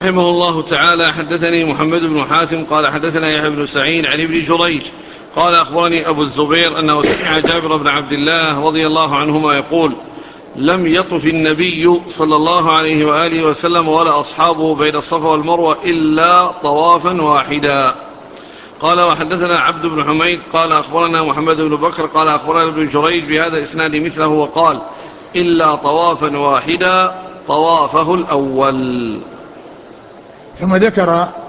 رحمه الله تعالى حدثني محمد بن حاتم قال حدثنا يحيى بن سعيد عن ابن جريج قال أخبرني أبو الزبير أنه سمع جابر بن عبد الله رضي الله عنهما يقول: لم يطف النبي صلى الله عليه وآله وسلم ولا أصحابه بين الصفا والمروة إلا طوافا واحدا. قال وحدثنا عبد بن حميد قال أخبرنا محمد بن بكر قال أخبرنا ابن جريج بهذا الإسناد مثله وقال: إلا طوافا واحدا طوافه الأول. ثم ذكر